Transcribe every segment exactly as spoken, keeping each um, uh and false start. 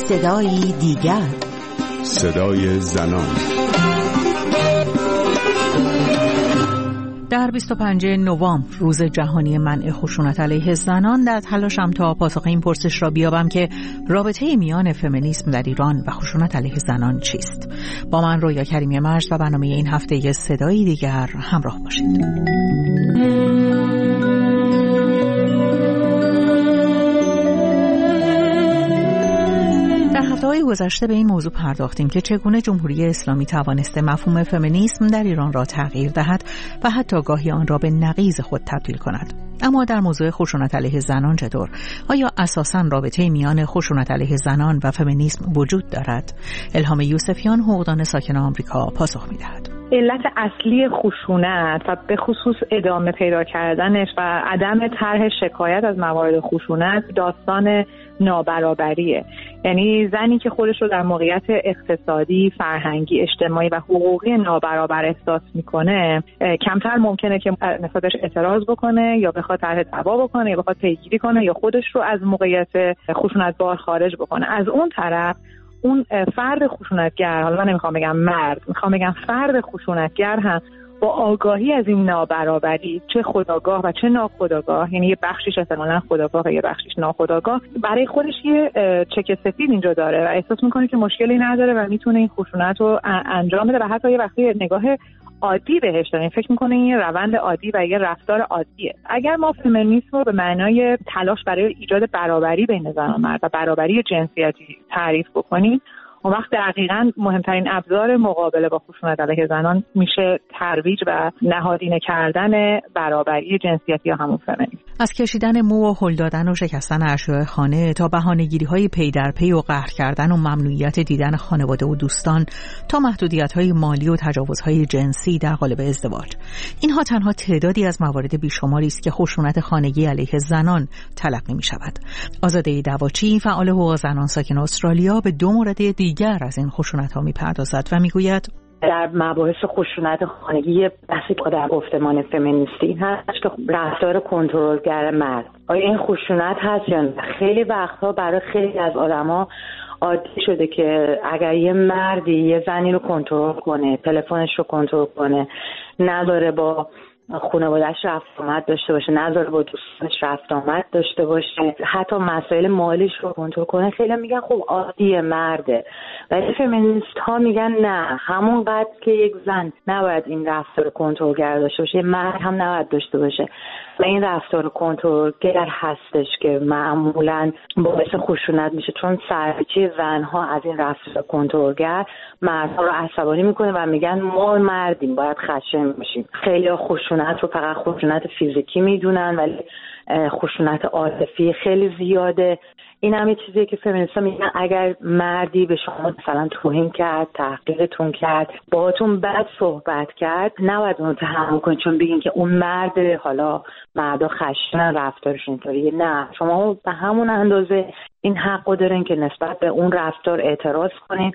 صدایی دیگر، صدای زنان. در بیست و پنجم نوامبر روز جهانی منع خشونت علیه زنان، در تلاشم تا پاسخ این پرسش را بیابم که رابطه میان فمینیسم در ایران و خشونت علیه زنان چیست. با من رویا کریمی مرز و برنامه این هفته صدایی دیگر همراه باشید. در هفته‌های گذشته به این موضوع پرداختیم که چگونه جمهوری اسلامی توانسته مفهوم فمینیسم در ایران را تغییر دهد و حتی گاهی آن را به نقیض خود تبدیل کند. اما در موضوع خشونت علیه زنان چطور؟ آیا اساساً رابطه میان خشونت علیه زنان و فمینیسم وجود دارد؟ الهام یوسفیان، حقوقدان ساکن آمریکا، پاسخ می‌دهد. علت اصلی خشونت و به خصوص ادامه پیدا کردنش و عدم طرح شکایت از موارد خشونت داستان نابرابریه. یعنی زنی که خودش رو در موقعیت اقتصادی، فرهنگی، اجتماعی و حقوقی نابرابر احساس میکنه، کمتر ممکنه که نسبتش اعتراض بکنه یا بخواد طرح دعوا بکنه یا بخواد پیگیری کنه یا خودش رو از موقعیت خشونتبار خارج بکنه. از اون طرف اون فرد خشونتگر، حالا من نمیخوام بگم مرد، میخوام بگم فرد خشونتگر هم با آگاهی از این نابرابری، چه خودآگاه و چه ناخودآگاه، یعنی یه بخشیش احتمالاً خودآگاه و یه بخشیش ناخودآگاه، برای خودش یه چک سفید اینجا داره و احساس میکنه که مشکلی نداره و میتونه این خشونت رو انجام بده و حتی یه وقتی نگاه عادی بهش داریم، فکر میکنه این یه روند عادی و یه رفتار عادیه. اگر ما فمینیسم رو به معنای تلاش برای ایجاد برابری بین زن و مرد و برابری جنسیتی تعریف بکنیم، اون وقت دقیقاً مهمترین ابزار مقابله با خشونت علیه زنان میشه ترویج و نهادینه کردن برابری جنسیتی یا همون فمینیسم. از کشیدن مو و هل دادن و شکستن اشیاء خانه تا بهانه‌گیری‌های پی در پی و قهر کردن و ممنوعیت دیدن خانواده و دوستان تا محدودیت‌های مالی و تجاوزهای جنسی در قالب ازدواج، اینها تنها تعدادی از موارد بیشماری است که خشونت خانگی علیه زنان تلقی می‌شود. آزاده دواچی، فعال حقوق زنان ساکن استرالیا، به دو مورد دیگر از این خشونت‌ها می‌پردازد و می‌گوید در مباحث خشونت خانگی بحثی که در گفتمان فمینیستی هست که رفتار کنترلگر مرد. آیا این خشونت هست یا نه؟ خیلی وقتها برای خیلی از آدما عادی شده که اگر یه مردی یه زنی رو کنترل کنه، تلفنش رو کنترل کنه، نداره با خانواده‌اش رفت آمد داشته باشه، نذاره با دوستانش رفت آمد داشته باشه، حتی مسائل مالیش رو کنترل کنه، خیلی میگن خب عادیه، مرده. ولی فمینیست ها میگن نه، همون قدر که یک زن نباید این رفتار کنترلگر داشته باشه، مرد هم نباید داشته باشه. و این رفتار کنترلگر هستش که معمولاً باعث خشونت میشه، چون سرپیچی زنها از این رفتار کنترلگر مردها رو عصبانی میکنه و میگن ما مردیم باید خشن باشیم. خیلی خشونت رو فقط خشونت فیزیکی میدونن ولی خشونت عاطفی خیلی زیاده. این هم یه چیزیه که فمینیست‌ها میگن اگر مردی به شما مثلا توهین کرد، تحقیرتون کرد، باهاتون بد صحبت کرد، نباید اون رو تحمل کنید چون بگین که اون مرده، حالا مردا خشنن رفتارش اینطوریه. نه، شما به همون اندازه این حقو دارین که نسبت به اون رفتار اعتراض کنین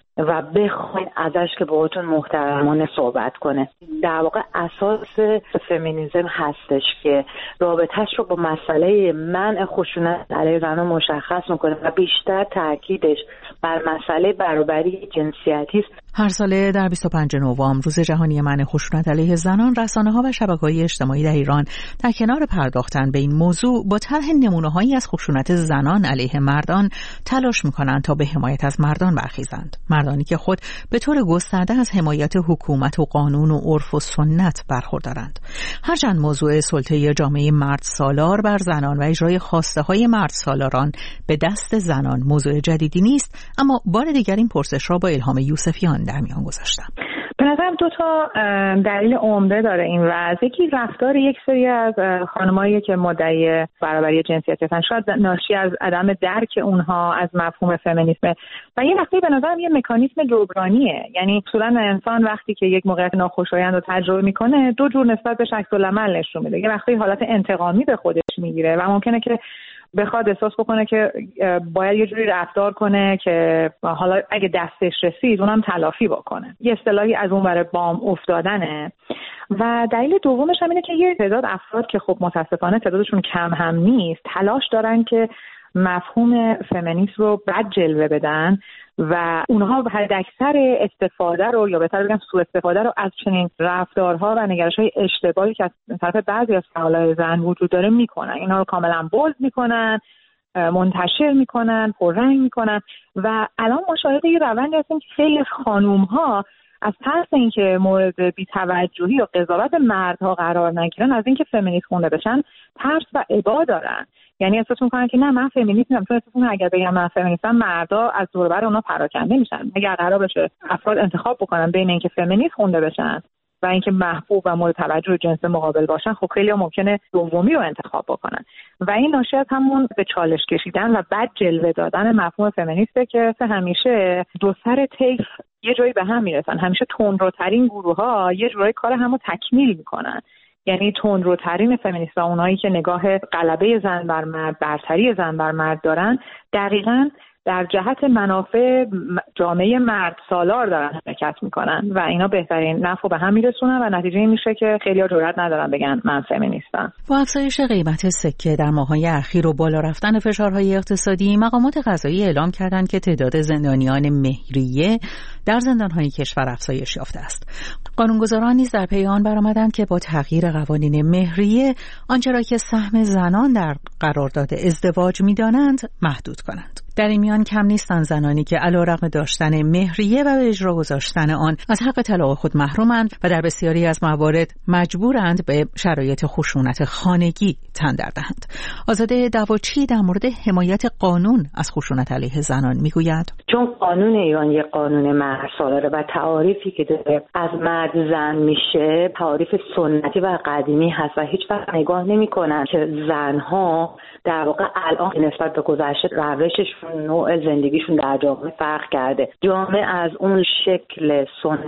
و بخواین ازش که باهاتون محترمانه صحبت کنه. در واقع اساس فمینیسم هستش که رابطهش رو با مسئله منع خشونت علیه زنان مشخص میکنه و بیشتر تاکیدش بر مسئله برابری جنسیتی است. هر ساله در بیست و پنجم نوامبر روز جهانی منع خشونت علیه زنان، رسانه‌ها و شبکه‌های اجتماعی در ایران در کنار پرداختن به این موضوع با طرح نمونه‌هایی از خشونت زنان علیه مردان تلاش می‌کنند تا به حمایت از مردان برخیزند. مردانی که خود به طور گسترده از حمایت حکومت و قانون و عرف و سنت برخوردارند. هرچند موضوع سلطه جامعه مرد سالار بر زنان و اجرای خواسته های مرد سالاران به دست زنان موضوع جدیدی نیست، اما بار دیگر این پرسش را با الهام یوسفیان در میان گذاشتم. به نظرم دو تا دلیل عمده داره این وضع. یکی رفتار یک سری از خانمایی که مدعی برابری جنسیتی هستن، شاید ناشی از عدم درک اونها از مفهوم فمینیسم و یه وقتی به نظرم یه مکانیزم جبرانیه. یعنی اصولا انسان وقتی که یک موقعیت ناخوشایند رو تجربه میکنه دو جور نسبت بهش عکس العمل نشون میده. یه وقتی حالت انتقامی به خودش میگیره و ممکنه که بخواد احساس بکنه که باید یه جوری رفتار کنه که حالا اگه دستش رسید اونم تلافی بکنه. یه اصطلاحی از اون برای بام افتادنه. و دلیل دومش هم اینه که یه تعداد افراد که خب متاسفانه تعدادشون کم هم نیست، تلاش دارن که مفهوم فمینیسم رو بد جلوه بدن و اونها حداکثر استفاده رو یا بهتر بگم سوء استفاده رو از چنین رفتارها و نگرش‌های اشتباهی که از طرف بعضی از فعالای زن وجود داره میکنن. اینا رو کاملا بولد میکنن، منتشر میکنن، پررنگ میکنن و الان ما شاهد یه روندی هستیم که خیلی از خانوم‌ها از ترس اینکه مورد بی‌توجهی یا قضاوت مردها قرار نگیرن، از اینکه فمینیست خونده بشن، ترس و ابا دارن. یعنی احساس میکنن که نه من فمینیست نیستم، چون احساس میکنن اگر بگم من فمینیستم مردا از دور و بر اونا پراکنده میشن. اگر قرار بشه افراد انتخاب بکنن بین اینکه فمینیست خونده بشن و اینکه محبوب و مورد توجه جنس مقابل باشن، خب خیلی ممکنه دومی رو انتخاب بکنن و این ناشی از همون به چالش کشیدن و بد جلوه دادن مفهوم فمینیسته که همیشه دو سر طیف یه جایی به هم میرسن. همیشه تندروترین گروه‌ها یه جورایی کار همو تکمیل میکنن. یعنی تندروترین فمینیست‌ها، اونایی که نگاه غلبه زن بر مرد، برتری زن بر مرد دارن، دقیقاً در جهت منافع جامعه مرد سالار دارن حرکت میکنن و اینا بهترین نفع به هم میرسونن و نتیجه این میشه که خیلی‌ها جرئت ندارن بگن من فمینیستم. با افزایش قیمت سکه در ماه‌های اخیر و بالا رفتن فشارهای اقتصادی، مقامات قضایی اعلام کردند که تعداد زندانیان مهریه در زندان‌های کشور افزایش یافته است. قانونگذاران نیز در پی آن برآمدند که با تغییر قوانین مهریه آنچه را که سهم زنان در قرارداد ازدواج می‌دانند محدود کنند. در این میان کم نیستند زنانی که علیرغم داشتن مهریه و به اجرا گذاشتن آن از حق طلاق خود محرومند و در بسیاری از موارد مجبورند به شرایط خشونت خانگی تن در دهند. آزاده دواچی در مورد حمایت قانون از خشونت علیه زنان میگوید: چون قانون ایران یک قانون مرسالاره و تعاریفی که داره از مرد زن میشه تعاریف سنتی و قدیمی هست و هیچ وقت نگاه نمی‌کنن که زنها در واقع الان نسبت به گذشته روششون، نوع زندگیشون در جامعه فرق کرده. جامعه از اون شکل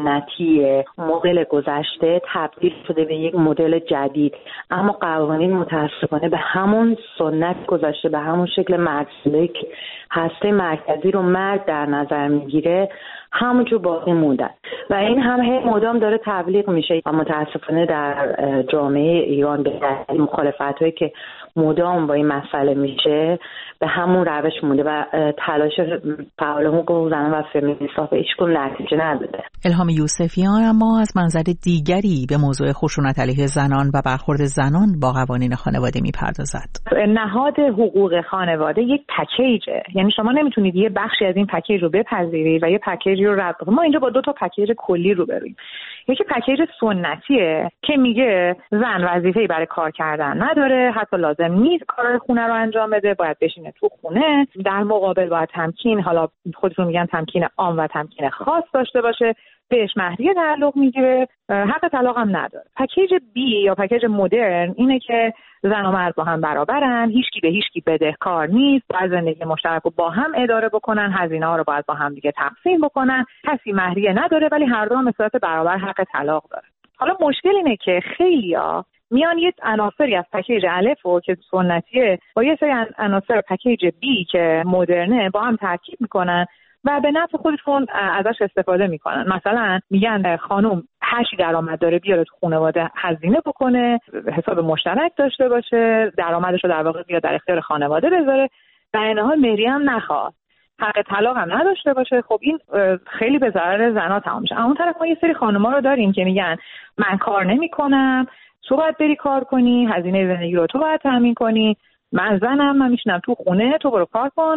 سنتی مدل گذشته تبدیل شده به یک مدل جدید، اما قوانین متاسفانه به همون سنت گذشته، به همون شکل مرساله‌ای که هسته مرکزی رو مرد در نظر میگیره همونجور باقی موندن و این هم هی مدام داره تبلیغ میشه و متاسفانه در جامعه ایران به دلیل مخالفت‌هایی که مدام با این مسئله میشه به همون روش مونده و تلاش فعال حقوق زنان و فمینیست‌ها به هیچ گونه نتیجه نداده. الهام یوسفیان اما از منظر دیگری به موضوع خشونت علیه زنان و برخورد زنان با قوانین خانواده میپردازد. نهاد حقوق خانواده یک پکیجه، یعنی شما نمیتونید یه بخشی از این پکیج رو بپذیرید و یه پکیجی رو رد کنید. ما اینجا با دو تا پکیج کلی روبرویم. یکی پکیج سنتیه که میگه زن وظیفه‌ای برای کار کردن نداره، حتی لازم نیست کار خونه رو انجام بده، باید بشینه تو خونه. در مقابل باید تمکین، حالا خودتون میگن تمکین عام و تمکین خاص داشته باشه، بهش مهریه تعلق میگیره، حق طلاق هم نداره. پکیج بی یا پکیج مدرن اینه که زن و مرد با هم برابرن، هیچکی به هیچکی بدهکار نیست، باید زندگی مشترک رو با هم اداره بکنن، هزینه ها رو باید با هم دیگه تقسیم بکنن، کسی مهریه نداره ولی هر دو هم به صورت برابر حق طلاق داره. حالا مشکل اینه که خیلیا میان یه عناصری از پکیج الف و که سنتیه با یه سری عناصر پکیج بی که مدرنه با هم ترکیب میکنن و به نفع خودشون ازش استفاده میکنن. مثلا میگن خانم هشت درآمد داره بیاره تو خانواده هزینه بکنه، حساب مشترک داشته باشه، درآمدش رو در واقع بیاد در اختیار خانواده بذاره، در این حال مهریه هم نخواد، حق طلاق هم نداشته باشه. خب این خیلی به ضرر زنا تمام میشه. اون طرف ما یه سری خانم‌ها رو داریم که میگن من کار نمی‌کنم، تو باید بری کار کنی، هزینه زندگی رو تو باید تامین کنی، من زنم، من میشینم تو خونه، تو برو کار کن،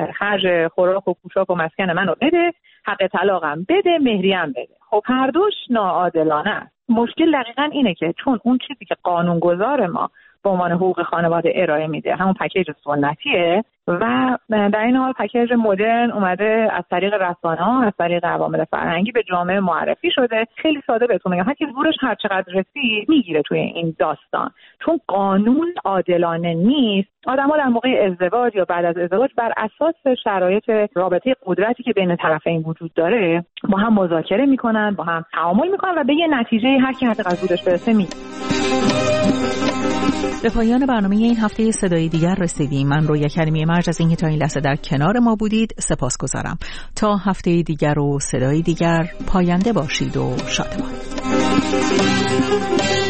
خرج خوراک و پوشاک و مسکن منو بده، حق طلاقم بده، مهریم بده. خب هر دوش ناعادلانه است. مشکل دقیقاً اینه که چون اون چیزی که قانونگذار ما به عنوان حقوق خانواده ارائه میده همون پکیج سنتیه و در این حال پکیج مدرن اومده از طریق رسانه‌ها، از طریق عوامل فرهنگی به جامعه معرفی شده. خیلی ساده بهتون میگم، هر کی زورش هر چقدر رسید میگیره توی این داستان، چون قانون عادلانه نیست. آدم‌ها در موقع ازدواج یا بعد از ازدواج بر اساس شرایط رابطه قدرتی که بین طرفین وجود داره با هم مذاکره میکنن، با هم تعامل میکنن و به یه نتیجه هر کی حد از زورش برسه میگیره. به پایان برنامه این هفته صدای دیگر رسیدیم. من رویا کریمی مرج از اینکه تا این لحظه در کنار ما بودید سپاسگزارم. تا هفته دیگر و صدای دیگر، پاینده باشید و شادمان.